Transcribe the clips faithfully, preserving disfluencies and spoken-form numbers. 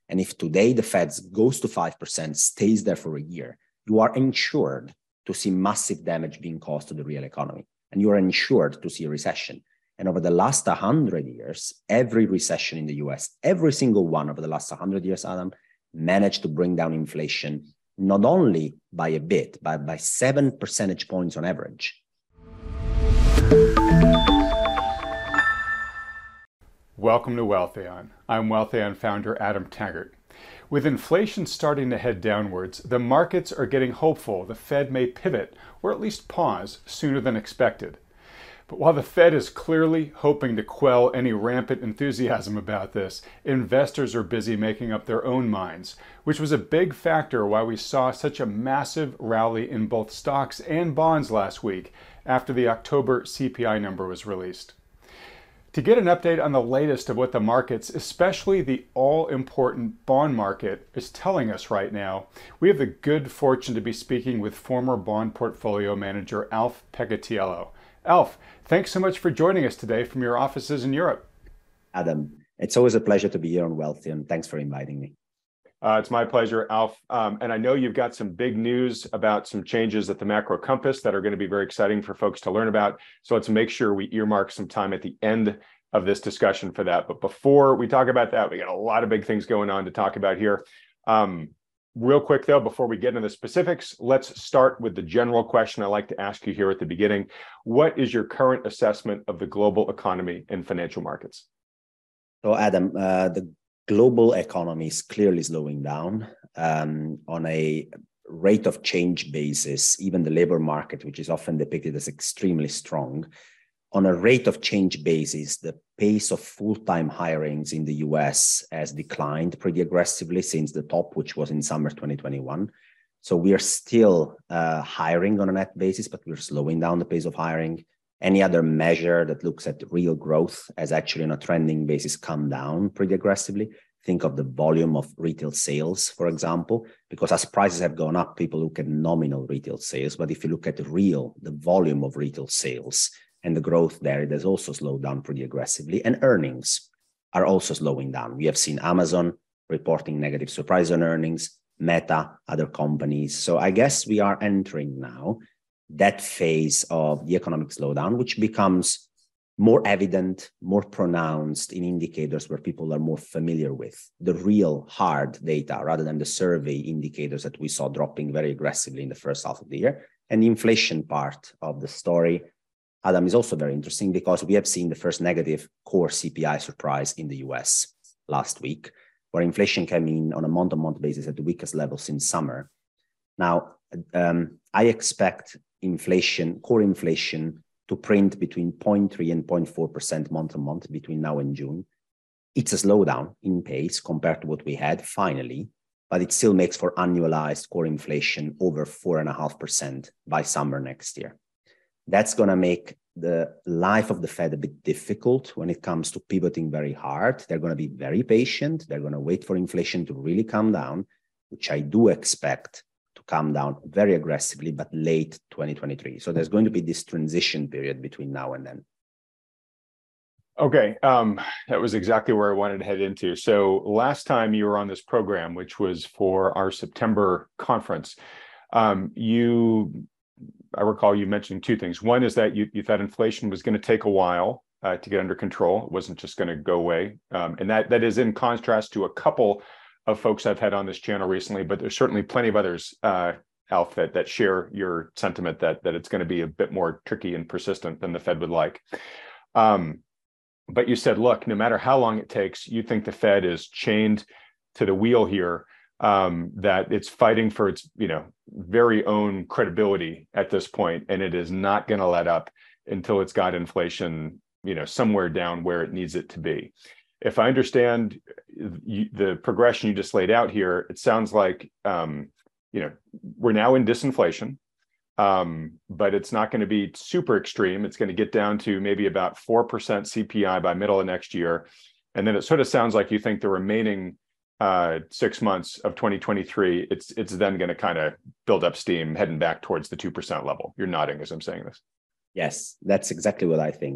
And if today the Fed goes to five percent, stays there for a year, you are insured to see massive damage being caused to the real economy. And you are insured to see a recession. And over the last one hundred years, every recession in the U S, every single one over the last one hundred years, Adam, managed to bring down inflation, not only by a bit, but by seven percentage points on average. Welcome to Wealthion. I'm Wealthion founder Adam Taggart. With inflation starting to head downwards, the markets are getting hopeful the Fed may pivot, or at least pause, sooner than expected. But while the Fed is clearly hoping to quell any rampant enthusiasm about this, investors are busy making up their own minds, which was a big factor why we saw such a massive rally in both stocks and bonds last week after the October C P I number was released. To get an update on the latest of what the markets, especially the all-important bond market, is telling us right now, we have the good fortune to be speaking with former bond portfolio manager Alf Peccatiello. Alf, thanks so much for joining us today from your offices in Europe. Adam, it's always a pleasure to be here on Wealthy, and thanks for inviting me. Uh, it's my pleasure, Alf. Um, and I know you've got some big news about some changes at the Macro Compass that are going to be very exciting for folks to learn about. So let's make sure we earmark some time at the end of this discussion for that. But before we talk about that, we got a lot of big things going on to talk about here. Um, real quick, though, before we get into the specifics, let's start with the general question I like to ask you here at the beginning. What is your current assessment of the global economy and financial markets? So, Adam, uh, the global economy is clearly slowing down um, on a rate of change basis. Even the labor market, which is often depicted as extremely strong, on a rate of change basis, the pace of full-time hirings in the U S has declined pretty aggressively since the top, which was in summer twenty twenty-one. So we are still uh, hiring on a net basis, but we're slowing down the pace of hiring. Any other measure that looks at real growth has actually on a trending basis come down pretty aggressively. Think of the volume of retail sales, for example, because as prices have gone up, people look at nominal retail sales. But if you look at the real, the volume of retail sales and the growth there, it has also slowed down pretty aggressively. And earnings are also slowing down. We have seen Amazon reporting negative surprise on earnings, Meta, other companies. So I guess we are entering now that phase of the economic slowdown, which becomes more evident, more pronounced in indicators where people are more familiar with the real hard data rather than the survey indicators that we saw dropping very aggressively in the first half of the year. And the inflation part of the story, Adam, is also very interesting because we have seen the first negative core C P I surprise in the U S last week, where inflation came in on a month-on-month basis at the weakest level since summer. Now, um, I expect inflation, core inflation, to print between zero point three and zero point four percent month on month between now and June. It's a slowdown in pace compared to what we had finally, but it still makes for annualized core inflation over four point five percent by summer next year. That's going to make the life of the Fed a bit difficult when it comes to pivoting very hard. They're going to be very patient. They're going to wait for inflation to really come down, which I do expect come down very aggressively, but late twenty twenty-three. So there's going to be this transition period between now and then. Okay, um, that was exactly where I wanted to head into. So last time you were on this program, which was for our September conference, um, you, I recall you mentioning two things. One is that you, you thought inflation was going to take a while uh, to get under control. It wasn't just going to go away. Um, and that that is in contrast to a couple of folks I've had on this channel recently, but there's certainly plenty of others, uh, Alf, that, that share your sentiment that, that it's going to be a bit more tricky and persistent than the Fed would like. Um, but you said, look, no matter how long it takes, you think the Fed is chained to the wheel here, um, that it's fighting for its, you know, very own credibility at this point, and it is not going to let up until it's got inflation, you know, somewhere down where it needs it to be. If I understand you, the progression you just laid out here, it sounds like, um, you know, we're now in disinflation, um, but it's not going to be super extreme. It's going to get down to maybe about four percent C P I by middle of next year. And then it sort of sounds like you think the remaining uh, six months of twenty twenty-three, it's it's then going to kind of build up steam heading back towards the two percent level. You're nodding as I'm saying this. Yes, that's exactly what I think.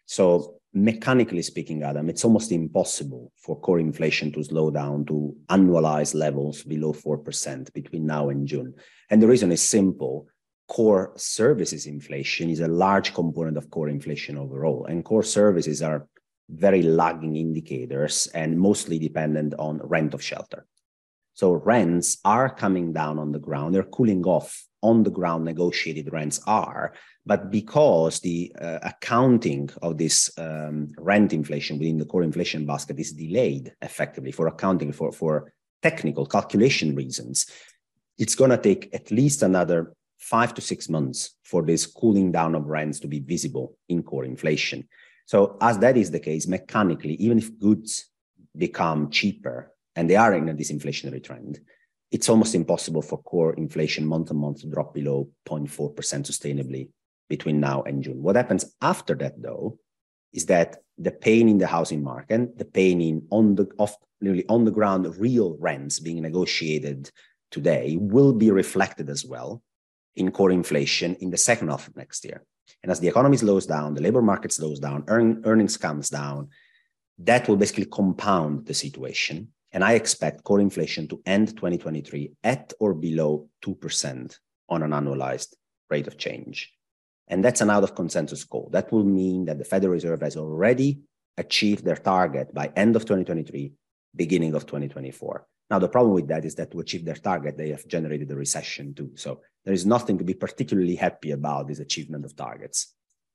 So mechanically speaking, Adam, it's almost impossible for core inflation to slow down to annualized levels below four percent between now and June. And the reason is simple. Core services inflation is a large component of core inflation overall. And core services are very lagging indicators and mostly dependent on rent of shelter. So rents are coming down on the ground. They're cooling off on the ground, negotiated rents are. But because the uh, accounting of this um, rent inflation within the core inflation basket is delayed effectively for accounting for, for technical calculation reasons, it's going to take at least another five to six months for this cooling down of rents to be visible in core inflation. So as that is the case, mechanically, even if goods become cheaper and they are in a disinflationary trend, it's almost impossible for core inflation month on month to drop below zero point four percent sustainably between now and June. What happens after that, though, is that the pain in the housing market, the pain in on the off, really on the ground real rents being negotiated today will be reflected as well in core inflation in the second half of next year. And as the economy slows down, the labor market slows down, earn, earnings comes down, that will basically compound the situation. And I expect core inflation to end twenty twenty-three at or below two percent on an annualized rate of change. And that's an out of consensus goal. That will mean that the Federal Reserve has already achieved their target by end of twenty twenty-three, beginning of twenty twenty-four. Now, the problem with that is that to achieve their target, they have generated a recession too. So there is nothing to be particularly happy about this achievement of targets.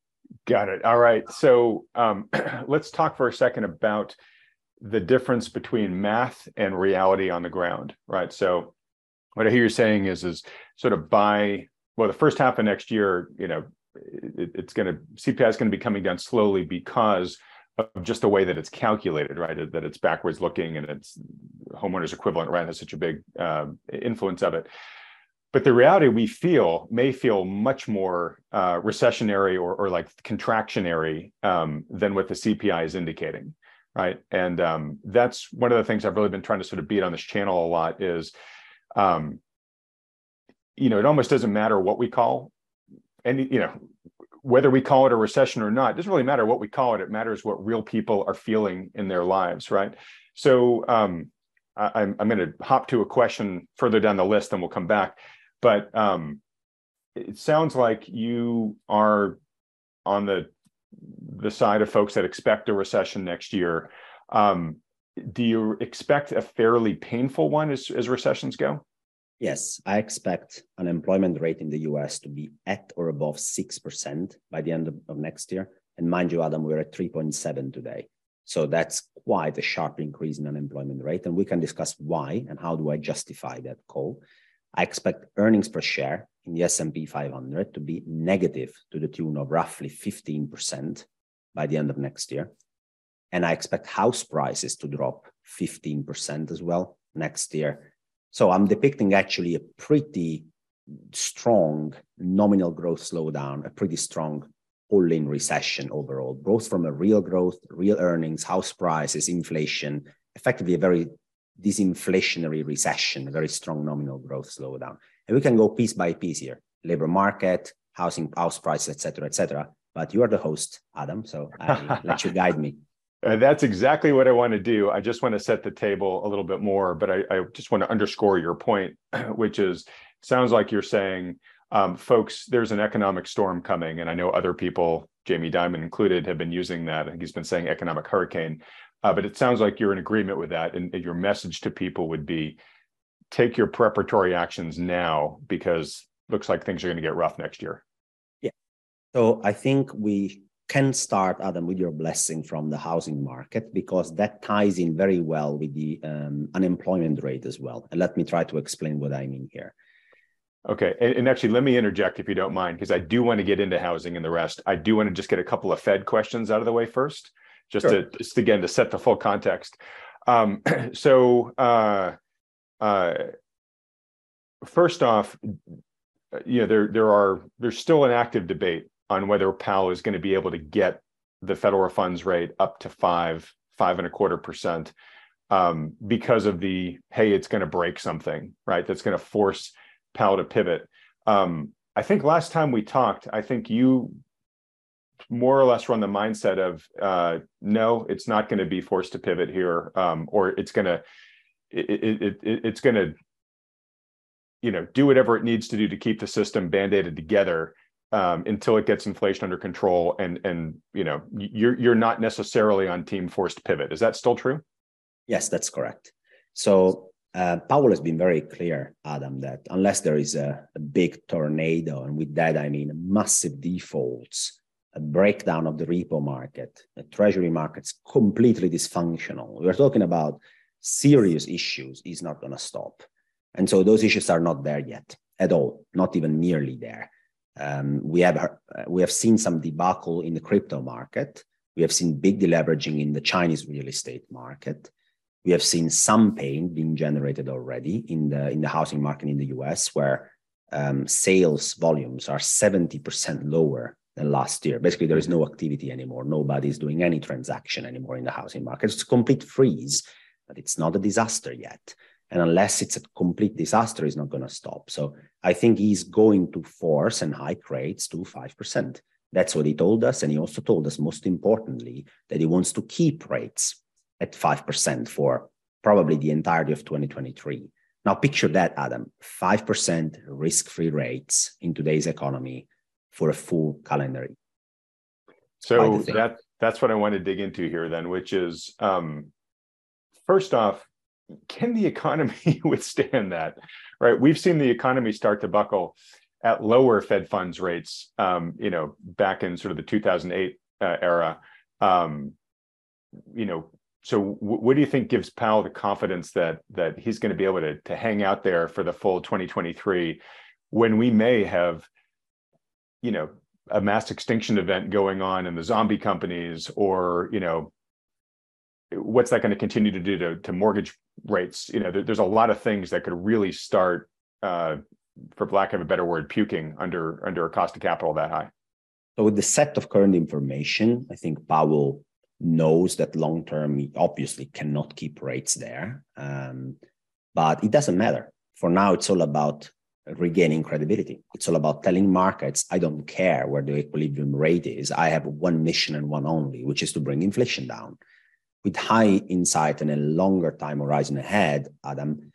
Got it. All right. So um, let's talk for a second about the difference between math and reality on the ground, right? So what I hear you saying is, is sort of by, well, the first half of next year, you know, it, it's going to, C P I is going to be coming down slowly because of just the way that it's calculated, right? That it's backwards looking and it's homeowners equivalent rent has such a big uh, influence of it. But the reality we feel may feel much more uh, recessionary or, or like contractionary um, than what the C P I is indicating. Right. And um, that's one of the things I've really been trying to sort of beat on this channel a lot is, um, you know, it almost doesn't matter what we call any, you know, whether we call it a recession or not, it doesn't really matter what we call it. It matters what real people are feeling in their lives. Right. So um, I, I'm, I'm going to hop to a question further down the list and we'll come back. But um, it sounds like you are on the the side of folks that expect a recession next year. Um, do you expect a fairly painful one as, as recessions go? Yes, I expect unemployment rate in the U S to be at or above six percent by the end of, of next year. And mind you, Adam, we're at three point seven today. So that's quite a sharp increase in unemployment rate. And we can discuss why and how do I justify that call. I expect earnings per share in the S and P five hundred to be negative to the tune of roughly fifteen percent by the end of next year. And I expect house prices to drop fifteen percent as well next year. So I'm depicting actually a pretty strong nominal growth slowdown, a pretty strong all-in recession overall, both from a real growth, real earnings, house prices, inflation, effectively a very disinflationary recession, a very strong nominal growth slowdown. And we can go piece by piece here, labor market, housing, house prices, et cetera, et cetera. But you are the host, Adam, so I let you guide me. Uh, that's exactly what I want to do. I just want to set the table a little bit more, but I, I just want to underscore your point, which is, sounds like you're saying, um, folks, there's an economic storm coming. And I know other people, Jamie Dimon included, have been using that. I think he's been saying economic hurricane. Uh, but it sounds like you're in agreement with that. And your message to people would be, take your preparatory actions now, because it looks like things are going to get rough next year. Yeah. So I think we can start, Adam, with your blessing from the housing market, because that ties in very well with the um, unemployment rate as well. And let me try to explain what I mean here. Okay. And, and actually, let me interject if you don't mind, because I do want to get into housing and the rest. I do want to just get a couple of Fed questions out of the way first, just sure. to, just again, to set the full context. Um, so uh, uh, first off, you know, there, there are, there's still an active debate on whether Powell is going to be able to get the federal funds rate up to five, five and a quarter percent um, because of the, hey, it's going to break something, right? That's going to force Powell to pivot. Um, I think last time we talked, I think you more or less run the mindset of uh, no, it's not going to be forced to pivot here, um, or it's going to it, it, it, it's going to you know do whatever it needs to do to keep the system band-aided together um, until it gets inflation under control, and and you know you're you're not necessarily on team forced pivot. Is that still true? Yes, that's correct. So uh, Powell has been very clear, Adam, that unless there is a, a big tornado, and with that I mean massive defaults, a breakdown of the repo market, the treasury market's completely dysfunctional. We're talking about serious issues, is not going to stop. And so those issues are not there yet at all, not even nearly there. Um, we have we have seen some debacle in the crypto market. We have seen big deleveraging in the Chinese real estate market. We have seen some pain being generated already in the in the housing market in the U S, where um, sales volumes are seventy percent lower than last year. Basically, there is no activity anymore. Nobody's doing any transaction anymore in the housing market. It's a complete freeze, but it's not a disaster yet. And unless it's a complete disaster, it's not going to stop. So I think he's going to force and hike rates to five percent. That's what he told us. And he also told us, most importantly, that he wants to keep rates at five percent for probably the entirety of twenty twenty-three. Now, picture that, Adam, five percent risk-free rates in today's economy for a full calendar year. So that, that's what I want to dig into here then, which is, um, first off, can the economy withstand that, right? We've seen the economy start to buckle at lower Fed funds rates, um, you know, back in sort of the two thousand eight uh, era. Um, you know, so w- what do you think gives Powell the confidence that that he's going to be able to, to hang out there for the full twenty twenty-three when we may have, you know, a mass extinction event going on in the zombie companies, or, you know, what's that going to continue to do to, to mortgage rates? You know, there, there's a lot of things that could really start, uh, for lack of a better word, puking under under a cost of capital that high. So with the set of current information, I think Powell knows that long-term, he obviously cannot keep rates there. Um, but it doesn't matter. For now, it's all about regaining credibility. It's all about telling markets, I don't care where the equilibrium rate is. I have one mission and one only, which is to bring inflation down. With high insight and a longer time horizon ahead, Adam,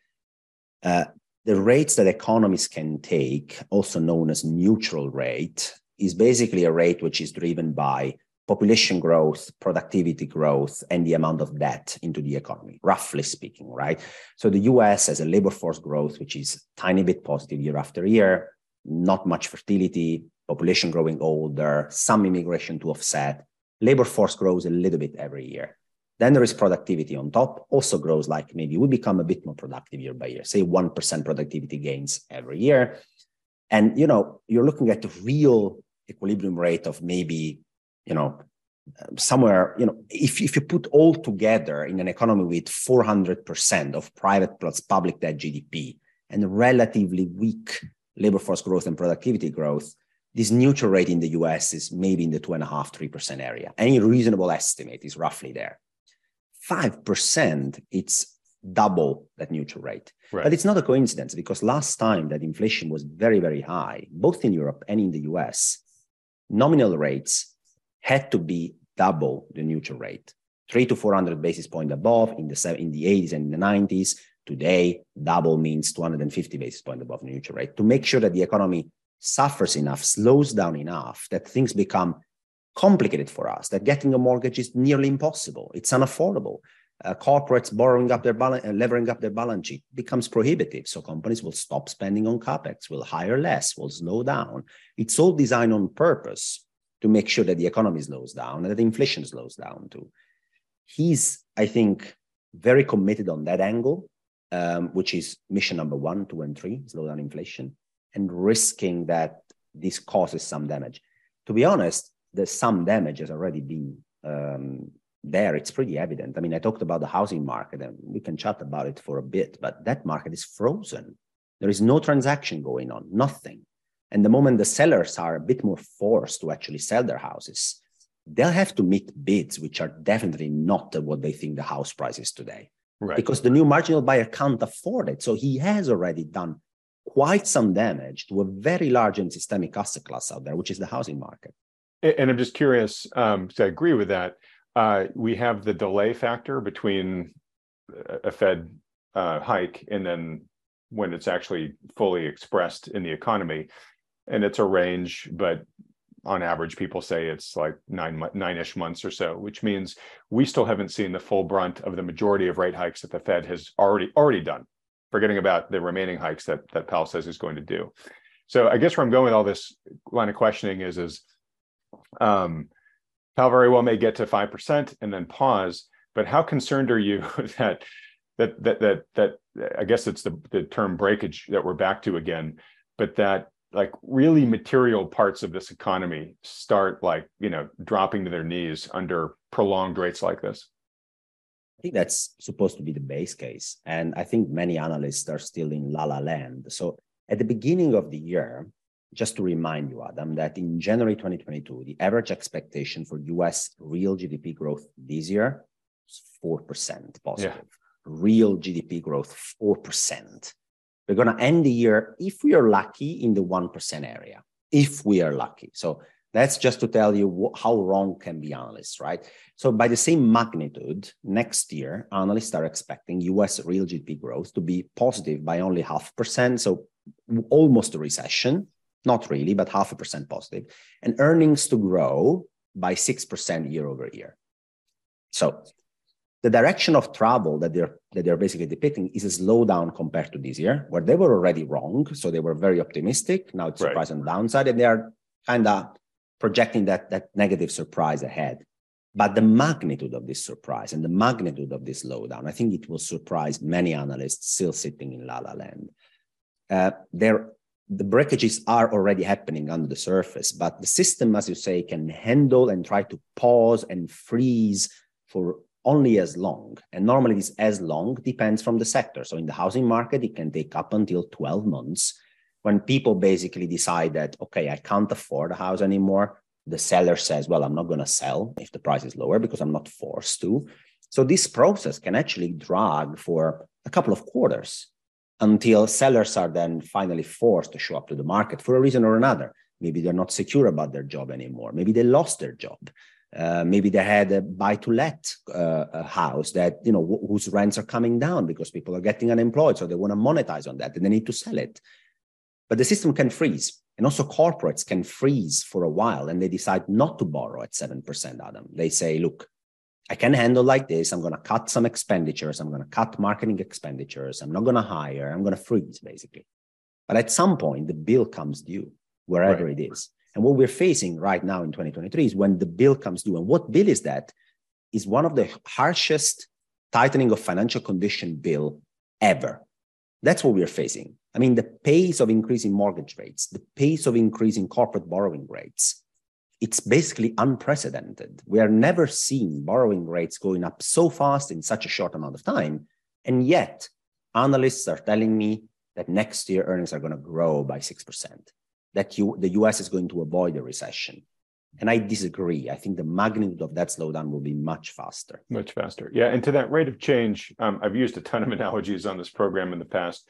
uh, the rates that economists can take, also known as neutral rate, is basically a rate which is driven by population growth, productivity growth, and the amount of debt into the economy, roughly speaking, right? So the U S has a labor force growth, which is a tiny bit positive year after year, not much fertility, population growing older, some immigration to offset. Labor force grows a little bit every year. Then there is productivity on top, also grows like maybe we become a bit more productive year by year, say one percent productivity gains every year. And, you know, you're looking at the real equilibrium rate of maybe, you know, somewhere, you know, if, if you put all together in an economy with four hundred percent of private plus public debt G D P and relatively weak labor force growth and productivity growth, this neutral rate in the U S is maybe in the two and a half, three percent area. Any reasonable estimate is roughly there. five percent, it's double that neutral rate. Right. But it's not a coincidence, because last time that inflation was very, very high, both in Europe and in the U S, nominal rates had to be double the neutral rate, three to four hundred basis points above in the in the eighties and in the nineties. Today, double means two hundred fifty basis points above the neutral rate, to make sure that the economy suffers enough, slows down enough, that things become complicated for us, that getting a mortgage is nearly impossible. It's unaffordable. Uh, corporates borrowing up their balance, uh, levering up their balance sheet becomes prohibitive. So companies will stop spending on capex, will hire less, will slow down. It's all designed on purpose to make sure that the economy slows down and that inflation slows down too. He's, I think, very committed on that angle, um, which is mission number one, two, and three, slow down inflation, and risking that this causes some damage. To be honest, the some damage has already been um, there. It's pretty evident. I mean, I talked about the housing market, and we can chat about it for a bit, but that market is frozen. There is no transaction going on, nothing. And the moment the sellers are a bit more forced to actually sell their houses, they'll have to meet bids which are definitely not what they think the house price is today. Right. Because the new marginal buyer can't afford it. So he has already done quite some damage to a very large and systemic asset class out there, which is the housing market. And I'm just curious, um, because I agree with that. Uh, we have the delay factor between a Fed uh, hike and then when it's actually fully expressed in the economy. And it's a range, but on average, people say it's like nine, nine-ish months or so, which means we still haven't seen the full brunt of the majority of rate hikes that the Fed has already already done, forgetting about the remaining hikes that, that Powell says he's going to do. So I guess where I'm going with all this line of questioning is, is um, Powell very well may get to five percent and then pause, but how concerned are you that, that, that, that, that, I guess it's the, the term breakage that we're back to again, but that like really material parts of this economy start like, you know, dropping to their knees under prolonged rates like this? I think that's supposed to be the base case. And I think many analysts are still in la la land. So at the beginning of the year, just to remind you, Adam, that in January twenty twenty-two, the average expectation for U S real G D P growth this year is four percent positive. Yeah. Real G D P growth, four percent. We're going to end the year, if we are lucky, in the one percent area, if we are lucky. So that's just to tell you how wrong can be analysts, right? So by the same magnitude, next year, analysts are expecting U S real G D P growth to be positive by only half percent. So almost a recession, not really, but half a percent positive, and earnings to grow by six percent year over year. So the direction of travel that they're that they're basically depicting is a slowdown compared to this year, where they were already wrong. So they were very optimistic. Now it's surprise on the downside, and they are kind of projecting that, that negative surprise ahead. But the magnitude of this surprise and the magnitude of this slowdown, I think it will surprise many analysts still sitting in la la land. Uh, there, the breakages are already happening under the surface, but the system, as you say, can handle and try to pause and freeze for only as long. And normally this as long depends from the sector. So in the housing market, it can take up until twelve months when people basically decide that, okay, I can't afford a house anymore. The seller says, well, I'm not going to sell if the price is lower because I'm not forced to. So this process can actually drag for a couple of quarters until sellers are then finally forced to show up to the market for a reason or another. Maybe they're not secure about their job anymore. Maybe they lost their job. Uh, maybe they had a buy-to-let uh, a house that, you know, w- whose rents are coming down because people are getting unemployed, so they want to monetize on that and they need to sell it. But the system can freeze, and also corporates can freeze for a while, and they decide not to borrow at seven percent, Adam. They say, look, I can handle like this. I'm going to cut some expenditures. I'm going to cut marketing expenditures. I'm not going to hire. I'm going to freeze, basically. But at some point, the bill comes due, wherever right. it is. And what we're facing right now in twenty twenty-three is when the bill comes due. And what bill is that? Is one of the harshest tightening of financial condition bill ever. That's what we're facing. I mean, the pace of increasing mortgage rates, the pace of increasing corporate borrowing rates, it's basically unprecedented. We are never seeing borrowing rates going up so fast in such a short amount of time. And yet, analysts are telling me that next year earnings are going to grow by six percent. That you, the U S is going to avoid a recession. And I disagree. I think the magnitude of that slowdown will be much faster. Much faster. Yeah. And to that rate of change, um, I've used a ton of analogies on this program in the past.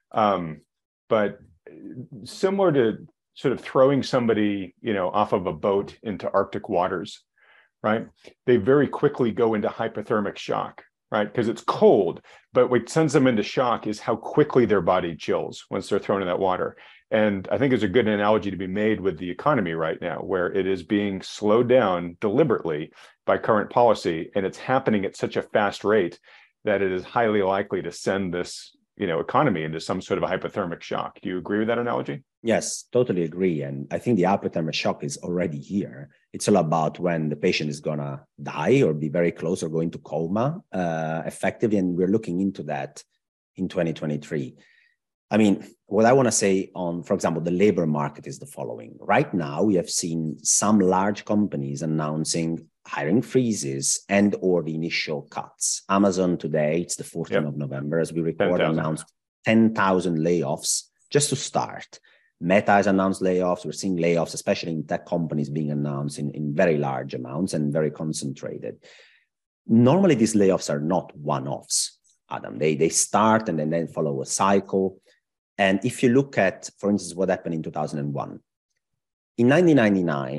Um, but similar to sort of throwing somebody, you know, off of a boat into Arctic waters, right? They very quickly go into hypothermic shock, right? Because it's cold, but what sends them into shock is how quickly their body chills once they're thrown in that water. And I think there's a good analogy to be made with the economy right now, where it is being slowed down deliberately by current policy, and it's happening at such a fast rate that it is highly likely to send this, you know, economy into some sort of a hypothermic shock. Do you agree with that analogy? Yes, totally agree. And I think the hypothermic shock is already here. It's all about when the patient is going to die or be very close or go into coma uh, effectively. And we're looking into that in twenty twenty-three. I mean, what I want to say on, for example, the labor market is the following. Right now, we have seen some large companies announcing hiring freezes and or the initial cuts. Amazon today, it's the fourteenth yep. of November, as we record, ten, announced ten thousand layoffs just to start. Meta has announced layoffs. We're seeing layoffs, especially in tech companies, being announced in, in very large amounts and very concentrated. Normally, these layoffs are not one-offs, Adam. They, they start and then, then follow a cycle. And if you look at, for instance, what happened in two thousand one, in nineteen ninety-nine,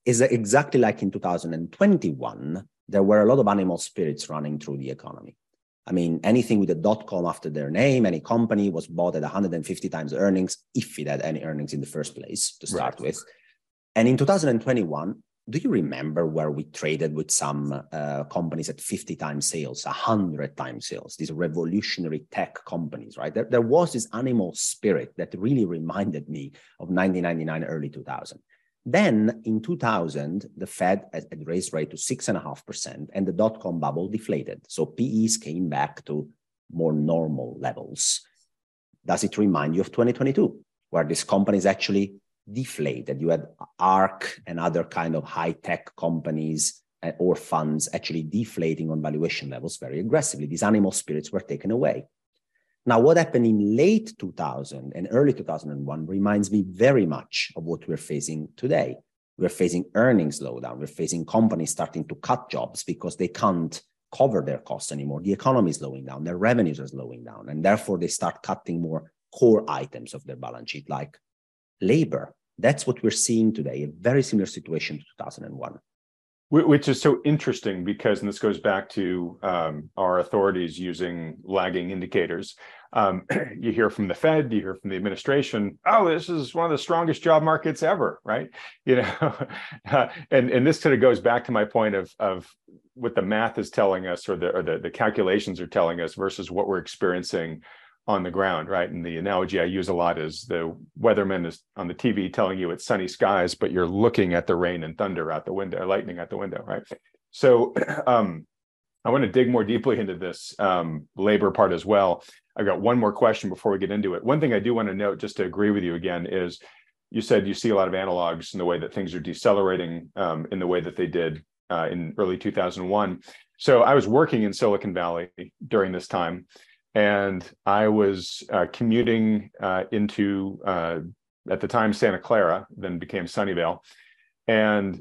is exactly like in two thousand twenty-one, there were a lot of animal spirits running through the economy. I mean, anything with a dot-com after their name, any company was bought at one hundred fifty times earnings, if it had any earnings in the first place to start right. with. And in two thousand twenty-one, do you remember where we traded with some uh, companies at fifty times sales, one hundred times sales, these revolutionary tech companies, right? There, there was this animal spirit that really reminded me of nineteen ninety-nine, early two thousand. Then in two thousand, the Fed had raised rate to six point five percent and the dot-com bubble deflated. So P Es came back to more normal levels. Does it remind you of twenty twenty-two, where these companies actually deflated? You had ARK and other kind of high-tech companies or funds actually deflating on valuation levels very aggressively. These animal spirits were taken away. Now, what happened in late two thousand and early two thousand one reminds me very much of what we're facing today. We're facing earnings slowdown. We're facing companies starting to cut jobs because they can't cover their costs anymore. The economy is slowing down. Their revenues are slowing down. And therefore, they start cutting more core items of their balance sheet, like labor. That's what we're seeing today, a very similar situation to two thousand one. Which is so interesting because, and this goes back to um, our authorities using lagging indicators. Um, you hear from the Fed, you hear from the administration, oh, this is one of the strongest job markets ever, right? You know, uh, and, and this sort of goes back to my point of, of what the math is telling us, or the, or the, the calculations are telling us versus what we're experiencing on the ground, right? And the analogy I use a lot is the weatherman is on the T V telling you it's sunny skies, but you're looking at the rain and thunder out the window, lightning out the window, right? So um, I want to dig more deeply into this um, labor part as well. I've got one more question before we get into it. One thing I do want to note, just to agree with you again, is you said you see a lot of analogs in the way that things are decelerating um, in the way that they did uh, in early two thousand one. So I was working in Silicon Valley during this time. And I was uh, commuting uh, into, uh, at the time, Santa Clara, then became Sunnyvale. And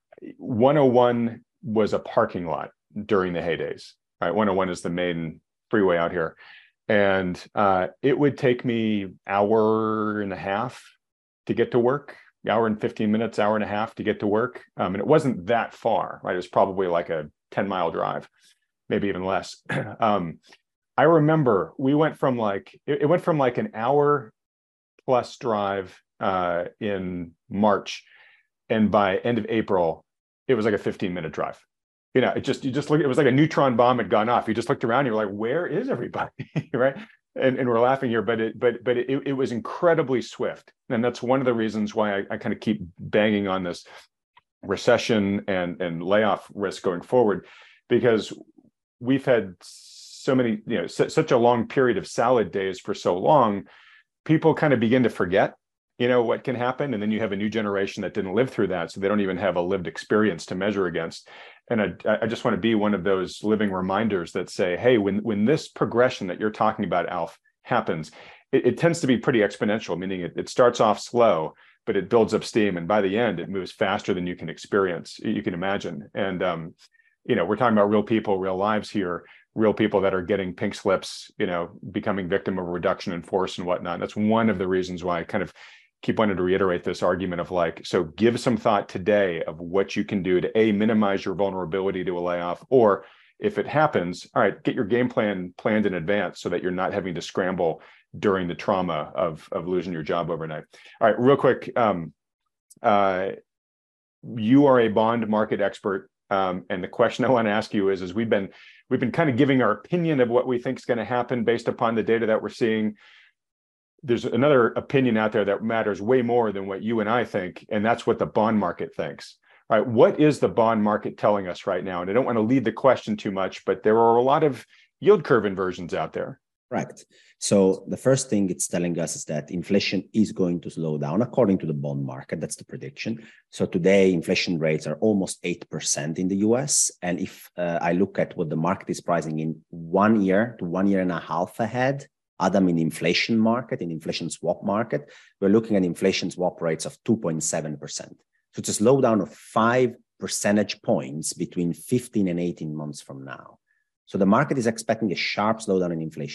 one oh one was a parking lot during the heydays. Right? one oh one is the main freeway out here. And uh, it would take me an hour and a half to get to work, hour and fifteen minutes, hour and a half to get to work. Um, and it wasn't that far, right? It was probably like a ten mile drive, maybe even less. um, I remember we went from like, it, it went from like an hour plus drive uh, in March. And by end of April, it was like a fifteen minute drive. You know, it just, you just look, it was like a neutron bomb had gone off. You just looked around, you were like, where is everybody? Right. And, and we're laughing here, but it, but, but it, it was incredibly swift. And that's one of the reasons why I, I kind of keep banging on this recession and, and layoff risk going forward, because we've had so many, you know, su- such a long period of salad days for so long, people kind of begin to forget, you know, what can happen. And then you have a new generation that didn't live through that. So they don't even have a lived experience to measure against. And I, I just want to be one of those living reminders that say, hey, when, when this progression that you're talking about, Alf, happens, it, it tends to be pretty exponential, meaning it, it starts off slow, but it builds up steam. And by the end, it moves faster than you can experience, you can imagine. And, um, you know, we're talking about real people, real lives here, real people that are getting pink slips, you know, becoming victim of a reduction in force and whatnot. That's one of the reasons why I kind of keep wanting to reiterate this argument of like, so give some thought today of what you can do to A, minimize your vulnerability to a layoff, or if it happens, all right, get your game plan planned in advance so that you're not having to scramble during the trauma of, of losing your job overnight. All right, real quick. Um, uh, you are a bond market expert. Um, and the question I want to ask you is, is we've been we've been kind of giving our opinion of what we think is going to happen based upon the data that we're seeing. There's another opinion out there that matters way more than what you and I think, and that's what the bond market thinks. All right, what is the bond market telling us right now? And I don't want to lead the question too much, but there are a lot of yield curve inversions out there. Right. So the first thing it's telling us is that inflation is going to slow down according to the bond market. That's the prediction. So today, inflation rates are almost eight percent in the U S. And if uh, I look at what the market is pricing in one year to one year and a half ahead, Adam, in the inflation market, in inflation swap market, we're looking at inflation swap rates of two point seven percent. So it's a slowdown of five percentage points between fifteen and eighteen months from now. So the market is expecting a sharp slowdown in inflation.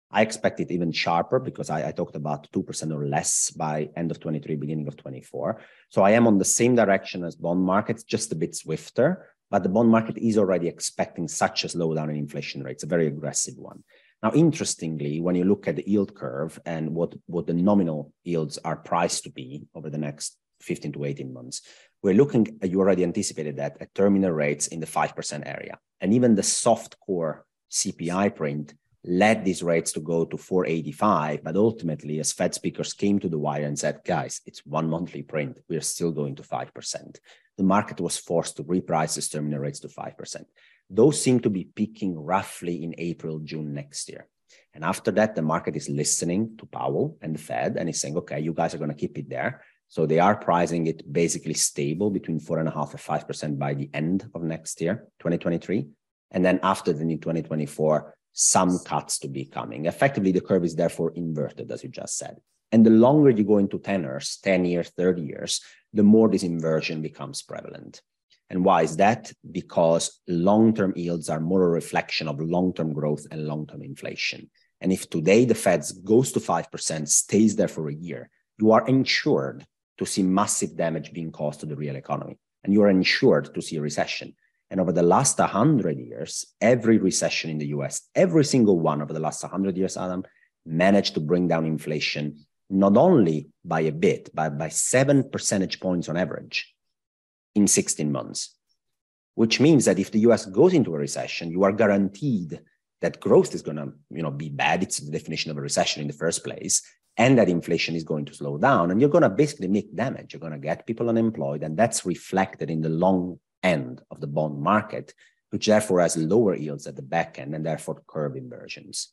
I expect it even sharper because I, I talked about two percent or less by end of twenty-three, beginning of twenty-four. So I am on the same direction as bond markets, just a bit swifter, but the bond market is already expecting such a slowdown in inflation rates, a very aggressive one. Now, interestingly, when you look at the yield curve and what, what the nominal yields are priced to be over the next fifteen to eighteen months, we're looking, you already anticipated that, at terminal rates in the five percent area. And even the soft core C P I print led these rates to go to four eighty-five, but ultimately, as Fed speakers came to the wire and said, guys, it's one monthly print, we're still going to five percent. The market was forced to reprice these terminal rates to five percent. Those seem to be peaking roughly in April, June next year. And after that, the market is listening to Powell and the Fed and is saying, okay, you guys are going to keep it there. So they are pricing it basically stable between four and a half and five percent by the end of next year, twenty twenty-three. And then after the new twenty twenty-four, some cuts to be coming. Effectively, the curve is therefore inverted, as you just said. And the longer you go into tenors, ten years, thirty years, the more this inversion becomes prevalent. And why is that? Because long-term yields are more a reflection of long-term growth and long-term inflation. And if today the Fed goes to five percent, stays there for a year, you are insured to see massive damage being caused to the real economy. And you are insured to see a recession. And over the last one hundred years, every recession in the U S, every single one over the last one hundred years, Adam, managed to bring down inflation not only by a bit, but by seven percentage points on average in sixteen months, which means that if the U S goes into a recession, you are guaranteed that growth is going to, you know, be bad. It's the definition of a recession in the first place, and that inflation is going to slow down, and you're going to basically make damage. You're going to get people unemployed, and that's reflected in the long end of the bond market, which therefore has lower yields at the back end and therefore curve inversions.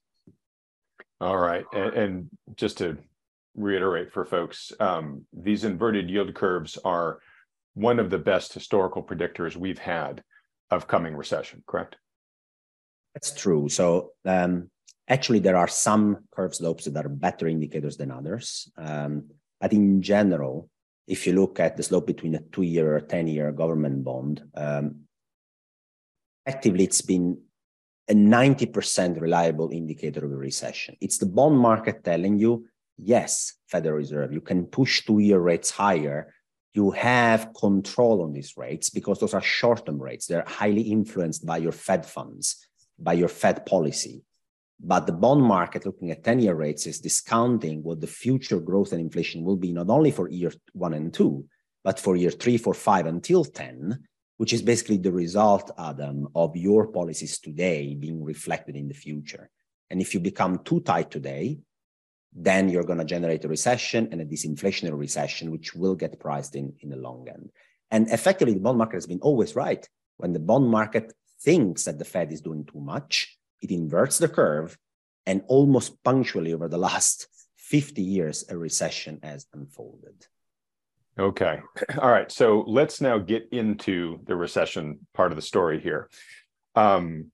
All right, and, and just to reiterate for folks, um, these inverted yield curves are one of the best historical predictors we've had of coming recession, correct? That's true. So um, actually, there are some curve slopes that are better indicators than others. Um, but in general, if you look at the slope between a two-year or ten-year government bond, um, effectively, it's been a ninety percent reliable indicator of a recession. It's the bond market telling you, yes, Federal Reserve, you can push two-year rates higher. You have control on these rates because those are short-term rates. They're highly influenced by your Fed funds, by your Fed policy. But the bond market, looking at ten-year rates, is discounting what the future growth and inflation will be, not only for year one and two, but for year three, four, five, until ten, which is basically the result, Adam, of your policies today being reflected in the future. And if you become too tight today, then you're going to generate a recession and a disinflationary recession, which will get priced in in the long end. And effectively, the bond market has been always right. When the bond market thinks that the Fed is doing too much, it inverts the curve, and almost punctually over the last fifty years, a recession has unfolded. Okay. All right. So let's now get into the recession part of the story here. Um,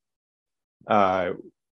uh,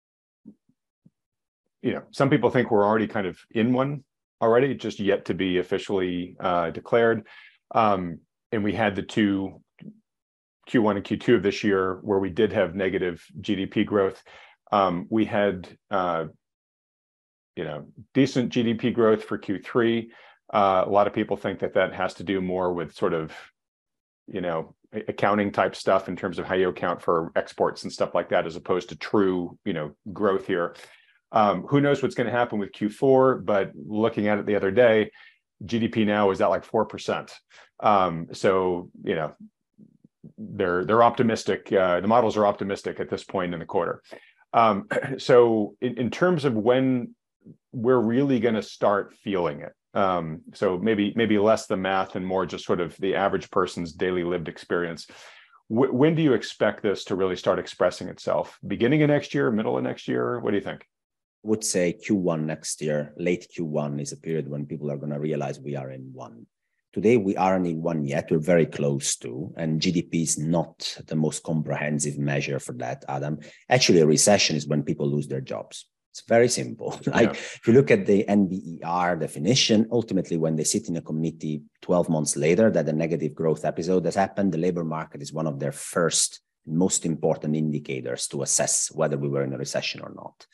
you know, some people think we're already kind of in one already, just yet to be officially uh, declared. Um, and we had the two Q one and Q two of this year where we did have negative G D P growth. Um, we had, uh, you know, decent G D P growth for Q three. Uh, a lot of people think that that has to do more with sort of, you know, accounting type stuff in terms of how you account for exports and stuff like that, as opposed to true, you know, growth here. Um, who knows what's going to happen with Q four, but looking at it the other day, G D P now is at like four percent. Um, so, you know, they're they're optimistic. Uh, the models are optimistic at this point in the quarter. Um, so in, in terms of when we're really going to start feeling it, um, so maybe maybe less the math and more just sort of the average person's daily lived experience. W- when do you expect this to really start expressing itself? Beginning of next year, middle of next year? What do you think? Would say Q one next year, late Q one is a period when people are going to realize we are in one. Today, we aren't in one yet. We're very close to, and G D P is not the most comprehensive measure for that, Adam. Actually, a recession is when people lose their jobs. It's very simple. Like yeah. If you look at the N B E R definition, ultimately, when they sit in a committee twelve months later that a negative growth episode has happened, the labor market is one of their first most important indicators to assess whether we were in a recession or not.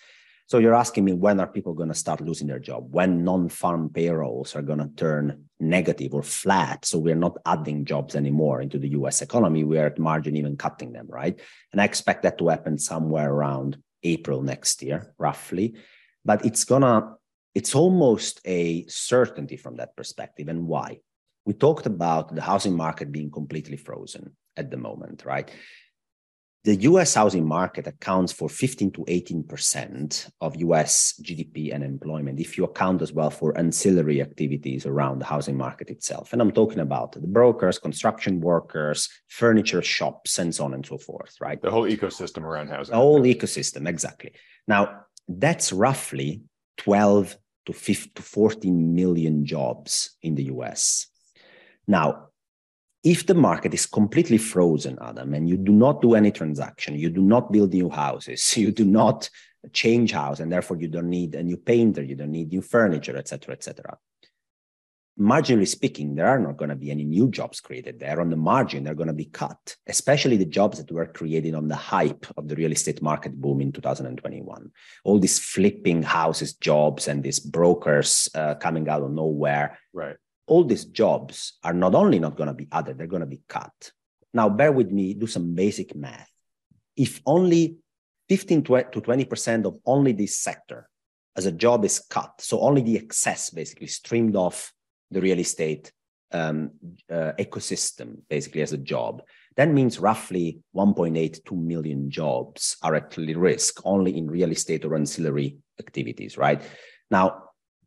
So you're asking me, when are people going to start losing their job? When non-farm payrolls are going to turn negative or flat? So we're not adding jobs anymore into the U S economy. We're at margin even cutting them, right? And I expect that to happen somewhere around April next year, roughly. But it's gonna, it's almost a certainty from that perspective. And why? We talked about the housing market being completely frozen at the moment, right? The U S housing market accounts for fifteen to eighteen percent of U S G D P and employment, if you account as well for ancillary activities around the housing market itself. And I'm talking about the brokers, construction workers, furniture shops, and so on and so forth, right? The whole ecosystem around housing. The whole ecosystem, exactly. Now, that's roughly twelve to fifteen to fourteen million jobs in the U S. Now, if the market is completely frozen, Adam, and you do not do any transaction, you do not build new houses, you do not change house, and therefore you don't need a new painter, you don't need new furniture, et cetera, et cetera. Marginally speaking, there are not going to be any new jobs created there. On the margin, they're going to be cut, especially the jobs that were created on the hype of the real estate market boom in two thousand twenty-one. All these flipping houses jobs and these brokers uh, coming out of nowhere. Right. All these jobs are not only not going to be added, they're going to be cut. Now, bear with me, do some basic math. If only fifteen to twenty percent of only this sector as a job is cut, so only the excess basically streamed off the real estate um, uh, ecosystem basically as a job, that means roughly one point eight two million jobs are actually risk only in real estate or ancillary activities, right? Now,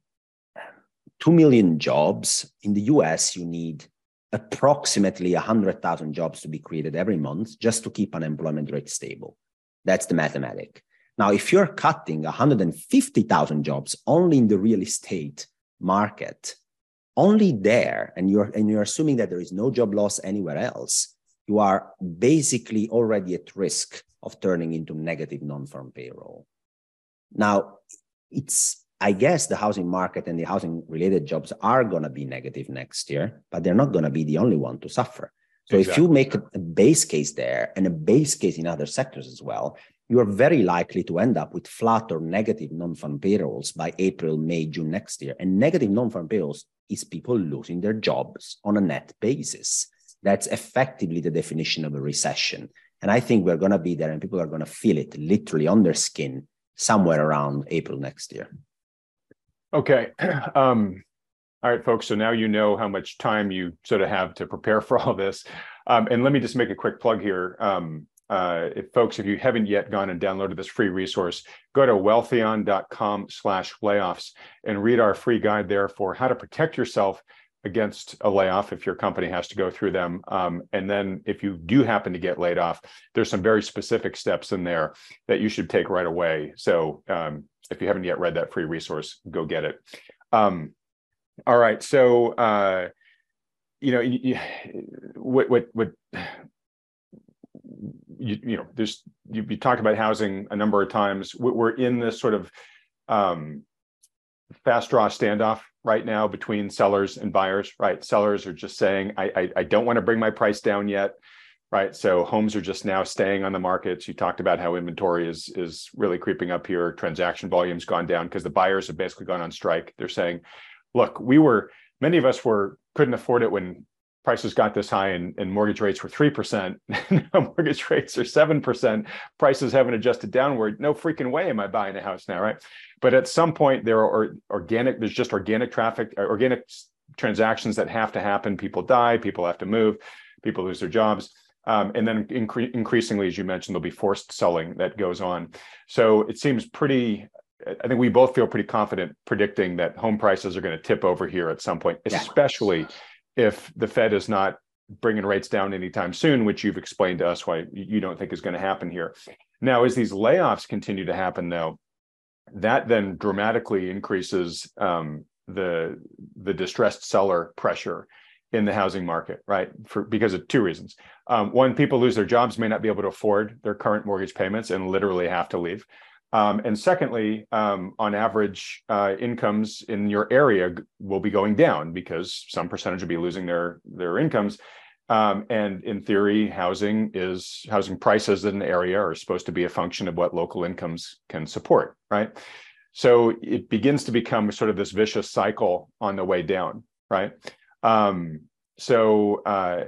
two million jobs in the U S, you need approximately one hundred thousand jobs to be created every month just to keep unemployment rate stable. That's the mathematic. Now, if you're cutting one hundred fifty thousand jobs only in the real estate market, only there, and you're, and you're assuming that there is no job loss anywhere else, you are basically already at risk of turning into negative non-farm payroll. Now, it's I guess the housing market and the housing related jobs are going to be negative next year, but they're not going to be the only one to suffer. So exactly. If you make a, a base case there and a base case in other sectors as well, you are very likely to end up with flat or negative non-farm payrolls by April, May, June next year. And negative non-farm payrolls is people losing their jobs on a net basis. That's effectively the definition of a recession. And I think we're going to be there and people are going to feel it literally on their skin somewhere around April next year. Okay. Um, all right, folks. So now you know how much time you sort of have to prepare for all this. Um, and let me just make a quick plug here. Um, uh, if folks, if you haven't yet gone and downloaded this free resource, go to wealthion.com slash layoffs and read our free guide there for how to protect yourself against a layoff if your company has to go through them. Um, and then if you do happen to get laid off, there's some very specific steps in there that you should take right away. So um, if you haven't yet read that free resource, go get it. Um, all right. So, uh, you know, you, you, what, what, what, you, you know, there's, you, you talked about housing a number of times. We're in this sort of um, fast draw standoff right now between sellers and buyers, right? Sellers are just saying, I, I, I don't want to bring my price down yet. Right. So homes are just now staying on the markets. You talked about how inventory is is really creeping up here. Transaction volume's gone down because the buyers have basically gone on strike. They're saying, look, we were, many of us were, couldn't afford it when prices got this high and, and mortgage rates were three percent. Now mortgage rates are seven percent. Prices haven't adjusted downward. No freaking way am I buying a house now, right? But at some point there are organic, there's just organic traffic, organic transactions that have to happen. People die, people have to move, people lose their jobs. Um, and then incre- increasingly, as you mentioned, there'll be forced selling that goes on. So it seems pretty, I think we both feel pretty confident predicting that home prices are going to tip over here at some point, especially yeah. if the Fed is not bringing rates down anytime soon, which you've explained to us why you don't think is going to happen here. Now, as these layoffs continue to happen, though, that then dramatically increases um, the, the distressed seller pressure in the housing market, right? For because of two reasons. Um, one, people lose their jobs, may not be able to afford their current mortgage payments and literally have to leave. Um, and secondly, um, on average, uh, incomes in your area will be going down because some percentage will be losing their, their incomes. Um, and in theory, housing is housing prices in an area are supposed to be a function of what local incomes can support, right? So it begins to become sort of this vicious cycle on the way down, right? Um, so uh,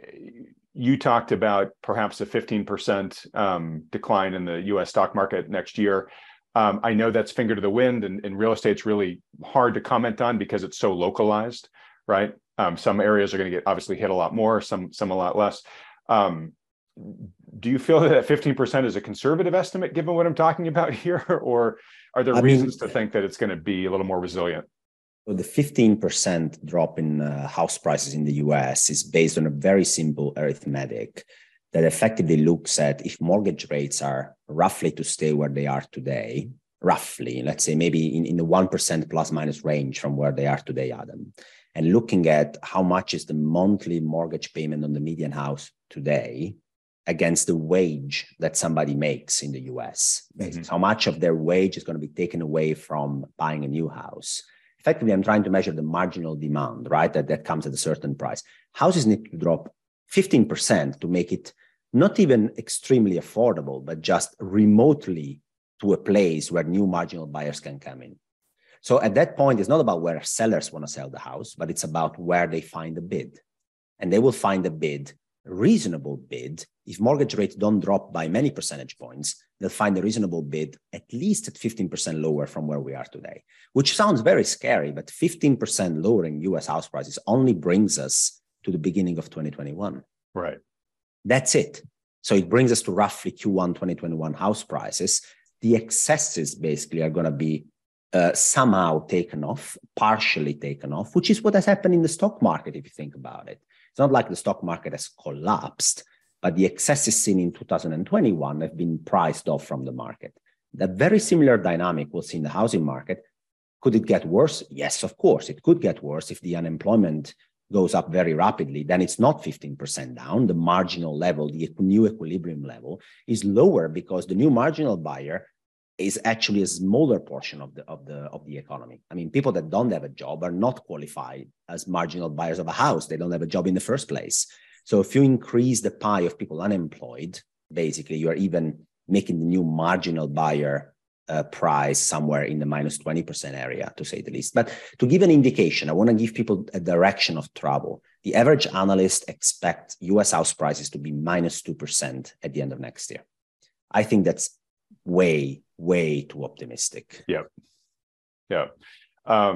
you talked about perhaps a fifteen percent um, decline in the U S stock market next year. Um, I know that's finger to the wind, and, and real estate's really hard to comment on because it's so localized, right? Um, some areas are going to get obviously hit a lot more, some some a lot less. Um, do you feel that fifteen percent is a conservative estimate given what I'm talking about here, or are there I reasons mean, to think that it's going to be a little more resilient? So the fifteen percent drop in uh, house prices in the U S is based on a very simple arithmetic that effectively looks at if mortgage rates are roughly to stay where they are today, roughly, let's say maybe in, in the one percent plus minus range from where they are today, Adam, and looking at how much is the monthly mortgage payment on the median house today against the wage that somebody makes in the U S. Mm-hmm. How much of their wage is going to be taken away from buying a new house. Effectively, I'm trying to measure the marginal demand, right? That, that comes at a certain price. Houses need to drop fifteen percent to make it not even extremely affordable, but just remotely to a place where new marginal buyers can come in. So at that point, it's not about where sellers want to sell the house, but it's about where they find a bid. And they will find a bid, a reasonable bid. If mortgage rates don't drop by many percentage points, they'll find a reasonable bid at least at fifteen percent lower from where we are today, which sounds very scary, but fifteen percent lowering U S house prices only brings us to the beginning of twenty twenty-one. Right. That's it. So it brings us to roughly Q one twenty twenty-one house prices. The excesses basically are going to be Uh, somehow taken off, partially taken off, which is what has happened in the stock market, if you think about it. It's not like the stock market has collapsed, but the excesses seen in two thousand twenty-one have been priced off from the market. That very similar dynamic we'll see in the housing market. Could it get worse? Yes, of course, it could get worse if the unemployment goes up very rapidly. Then it's not fifteen percent down. The marginal level, the new equilibrium level, is lower because the new marginal buyer is actually a smaller portion of the of the of the economy. I mean, people that don't have a job are not qualified as marginal buyers of a house. They don't have a job in the first place. So if you increase the pie of people unemployed, basically you are even making the new marginal buyer uh, price somewhere in the minus twenty percent area, to say the least. But to give an indication, I want to give people a direction of travel. The average analyst expects U S house prices to be minus two percent at the end of next year. I think that's way, way too optimistic. Yeah. Yeah. Um,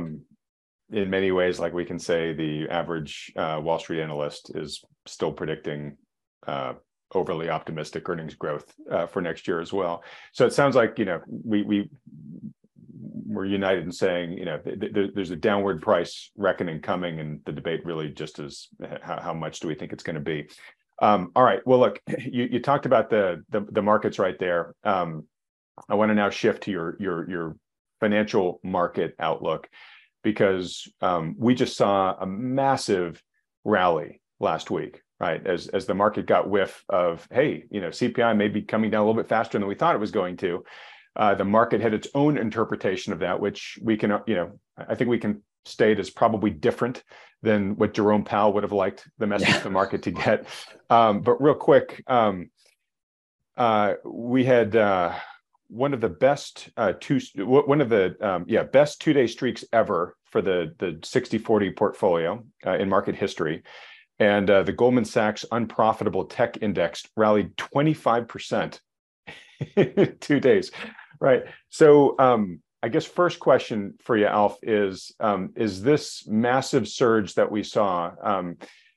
in many ways, like we can say the average uh, Wall Street analyst is still predicting uh, overly optimistic earnings growth uh, for next year as well. So it sounds like, you know, we, we, we're united in saying, you know, th- th- there's a downward price reckoning coming, and the debate really just is how, how much do we think it's going to be? Um, all right. Well, look, you, you talked about the, the, the markets right there. Um, I want to now shift to your your your financial market outlook, because um, we just saw a massive rally last week, right? As as the market got whiff of, hey, you know, C P I may be coming down a little bit faster than we thought it was going to. Uh, the market had its own interpretation of that, which we can, you know, I think we can state is probably different than what Jerome Powell would have liked the message yeah. of the market to get. Um, but real quick, um, uh, we had. Uh, One of the best uh, two, one of the um, yeah best two-day streaks ever for the the sixty forty portfolio uh, in market history, and uh, the Goldman Sachs Unprofitable Tech Index rallied twenty-five percent in two days, right? So um, I guess first question for you, Alf, is um, is this massive surge that we saw? Um,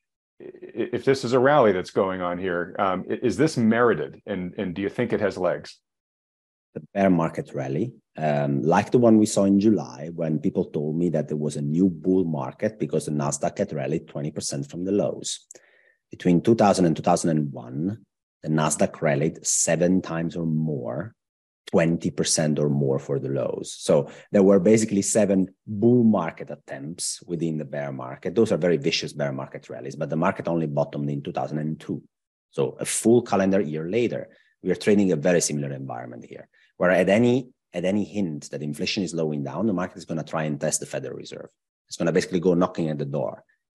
if this is a rally that's going on here, um, is this merited, and and do you think it has legs? The bear market rally, um, like the one we saw in July, when people told me that there was a new bull market because the Nasdaq had rallied twenty percent from the lows. Between two thousand and two thousand one, the Nasdaq rallied seven times or more, twenty percent or more for the lows. So there were basically seven bull market attempts within the bear market. Those are very vicious bear market rallies, but the market only bottomed in two thousand two. So a full calendar year later, we are trading a very similar environment here, where at any at any hint that inflation is slowing down, the market is going to try and test the Federal Reserve. It's going to basically go knocking at the door.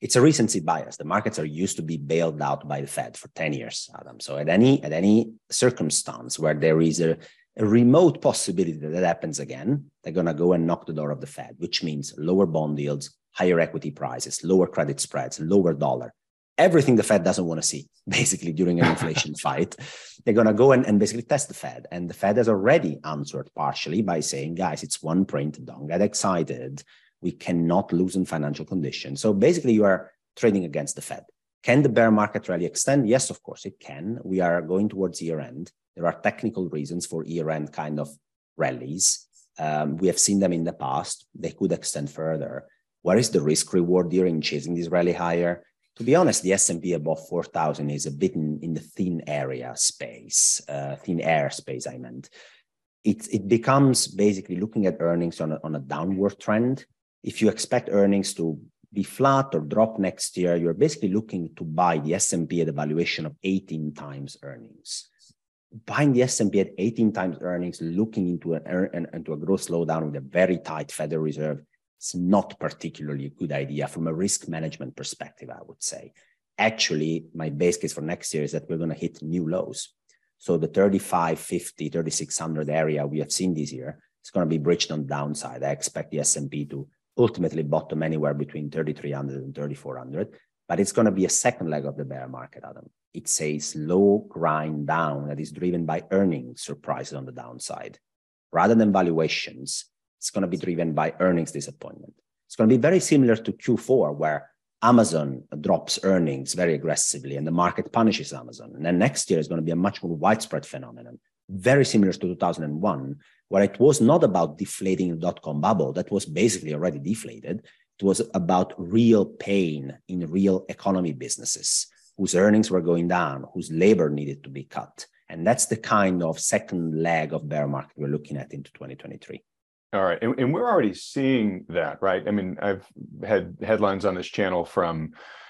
It's a recency bias. The markets are used to be bailed out by the Fed for ten years, Adam. So at any at any circumstance where there is a, a remote possibility that that happens again, they're going to go and knock the door of the Fed, which means lower bond yields, higher equity prices, lower credit spreads, lower dollar. Everything the Fed doesn't want to see, basically, during an inflation fight. They're going to go and, and basically test the Fed. And the Fed has already answered partially by saying, guys, it's one print, don't get excited. We cannot loosen financial conditions. So basically, you are trading against the Fed. Can the bear market rally extend? Yes, of course, it can. We are going towards year end. There are technical reasons for year end kind of rallies. Um, we have seen them in the past. They could extend further. What is the risk reward here in chasing this rally higher? To be honest, the S and P above four thousand is a bit in, in the thin area space, uh, thin air space, I meant. It, it becomes basically looking at earnings on a, on a downward trend. If you expect earnings to be flat or drop next year, you're basically looking to buy the S and P at a valuation of eighteen times earnings. Buying the S and P at eighteen times earnings, looking into, an, into a growth slowdown with a very tight Federal Reserve, it's not particularly a good idea from a risk management perspective, I would say. Actually, my base case for next year is that we're going to hit new lows. So the thirty-five fifty, thirty-six hundred area we have seen this year, it's going to be breached on the downside. I expect the S and P to ultimately bottom anywhere between thirty-three hundred and thirty-four hundred, but it's going to be a second leg of the bear market, Adam. It's a slow grind down that is driven by earnings surprises on the downside. Rather than valuations, it's going to be driven by earnings disappointment. It's going to be very similar to Q four, where Amazon drops earnings very aggressively and the market punishes Amazon. And then next year is going to be a much more widespread phenomenon, very similar to two thousand one, where it was not about deflating the dot-com bubble. That was basically already deflated. It was about real pain in real economy businesses whose earnings were going down, whose labor needed to be cut. And that's the kind of second leg of bear market we're looking at into twenty twenty-three. All right. And, and we're already seeing that, right? I mean, I've had headlines on this channel from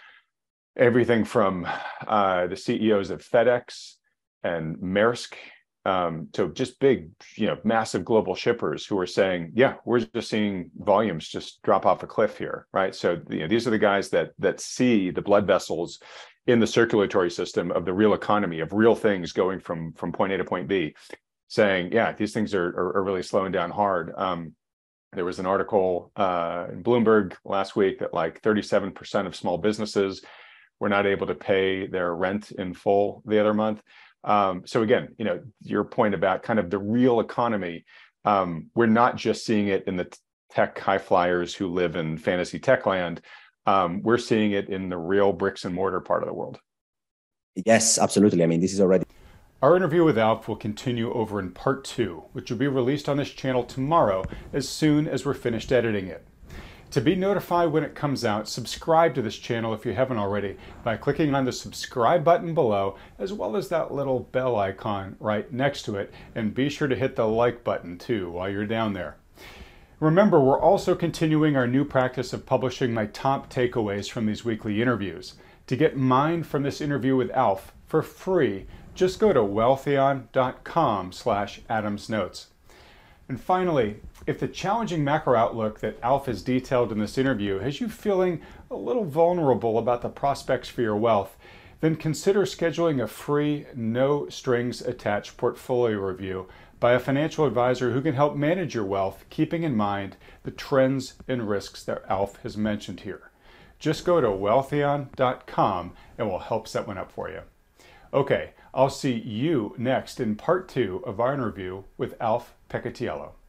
everything from uh, the C E Os of FedEx and Maersk um, to just big, you know, massive global shippers who are saying, yeah, we're just seeing volumes just drop off a cliff here, right? So, you know, these are the guys that that see the blood vessels in the circulatory system of the real economy, of real things going from, from point A to point B, saying, yeah, these things are, are, are really slowing down hard. Um, there was an article uh, in Bloomberg last week that like thirty-seven percent of small businesses were not able to pay their rent in full the other month. Um, so again, you know, your point about kind of the real economy, um, we're not just seeing it in the tech high flyers who live in fantasy tech land. Um, we're seeing it in the real bricks and mortar part of the world. Yes, absolutely. I mean, this is already... Our interview with Alf will continue over in part two, which will be released on this channel tomorrow as soon as we're finished editing it. To be notified when it comes out, subscribe to this channel if you haven't already by clicking on the subscribe button below, as well as that little bell icon right next to it, and be sure to hit the like button too while you're down there. Remember, we're also continuing our new practice of publishing my top takeaways from these weekly interviews. To get mine from this interview with Alf for free, just go to wealthion dot com slash Adams Notes. And finally, if the challenging macro outlook that Alf has detailed in this interview has you feeling a little vulnerable about the prospects for your wealth, then consider scheduling a free, no strings attached portfolio review by a financial advisor who can help manage your wealth, keeping in mind the trends and risks that Alf has mentioned here. Just go to wealthion dot com and we'll help set one up for you. Okay, I'll see you next in part two of our interview with Alf Peccatiello.